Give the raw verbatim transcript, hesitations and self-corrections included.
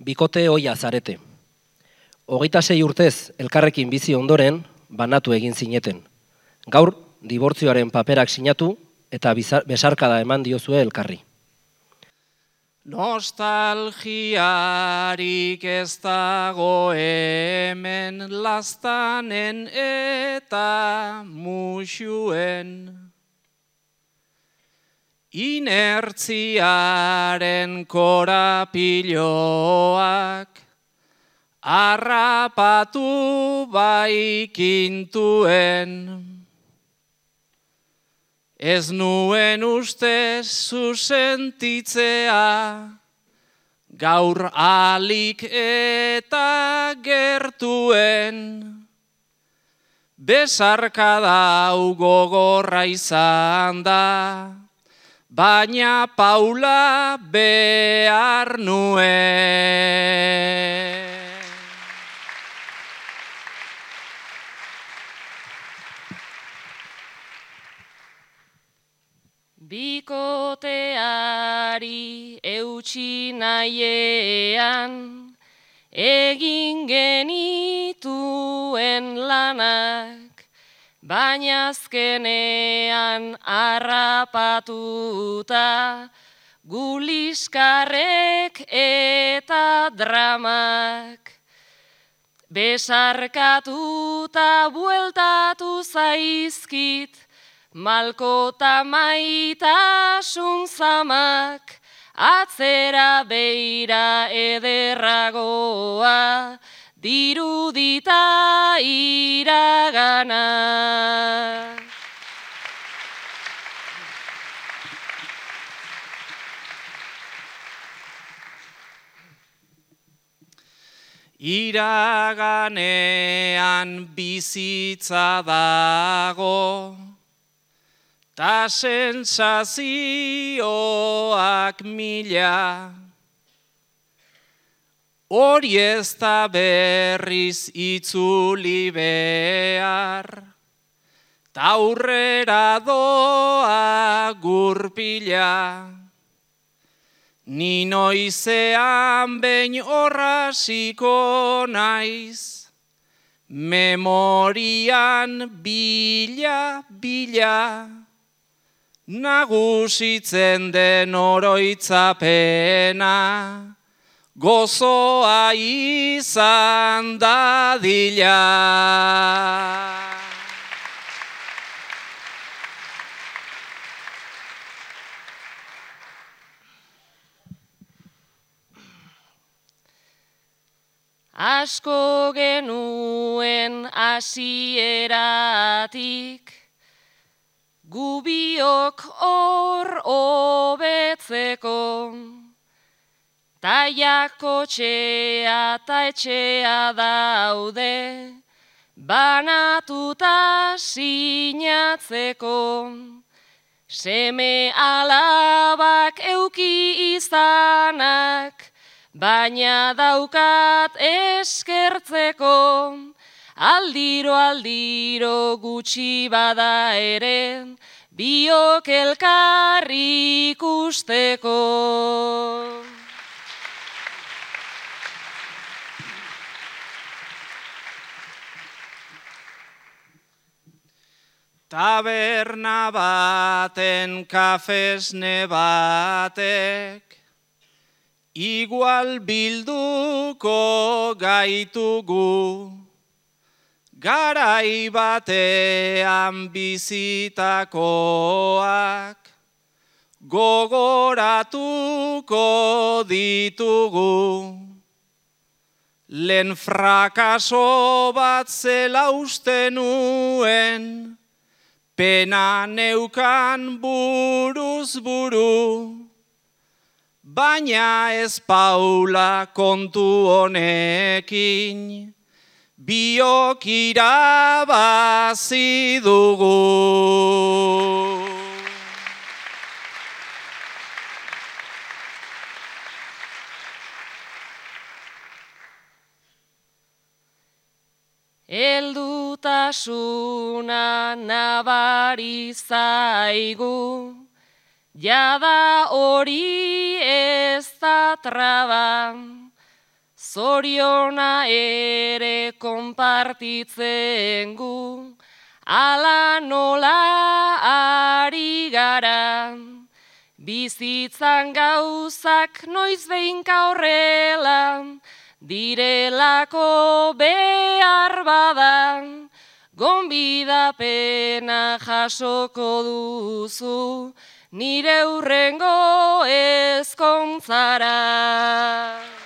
Bikote ohia zarete. Hogeita sei urtez elkarrekin bizi ondoren banatu egin zineten. Gaur dibortzioaren paperak sinatu eta besarkada eman diozue elkarri. Nostalgiarik ez dago hemen laztanen eta muxuen. Inertziaren korapiloak harrapatu baikintuen. Ez nuen uste zuzentitzea, gaur alik eta gertuen. Besarkada hau gogorra izan da, baina Paula behar nuen. Bikoteari eutsi nahiean, egin genituen lanak, baina azkenean harrapatuta, guliskarrek eta dramak. Besarkatuta bueltatu zaizkit, malkota maitasun zamak, atzera beira ederragoa, dirudita iragana. Iraganean bizitza dago, ta sensazioak mila, hori ez da berriz itzuli behar, ta aurrera doa gurpila. Ni noizean behin horrasiko naiz, memorian bila, bila, nagusitzen den oroitzapena, gozoa izan dadila. Asko genuen hasieratik, gubiok hor hobetzeko, taiako txea ta etxea daude, banatuta sinatzeko, seme alabak euki izanak, baina daukat eskertzeko, aldiro aldiro gutxi bada ere, biok elkarri ikusteko. Taberna baten kafesne batek, igual bilduko gaitugu, garai batean bizitakoak, gogoratuko ditugu. Lehen frakaso bat zela uste nuen, pena neukan buruz buru, baina ez Paula kontu honekin, biok irabazi dugu. Heldutasuna nabari zaigu, jada hori ez da traba, zoriona ere konpartitzen gu, ala nola ari gara. Bizitzan gauzak noiz behinka horrela, direlako behar bada, gonbidapena jasoko duzu, nire hurrengo ezkontzara.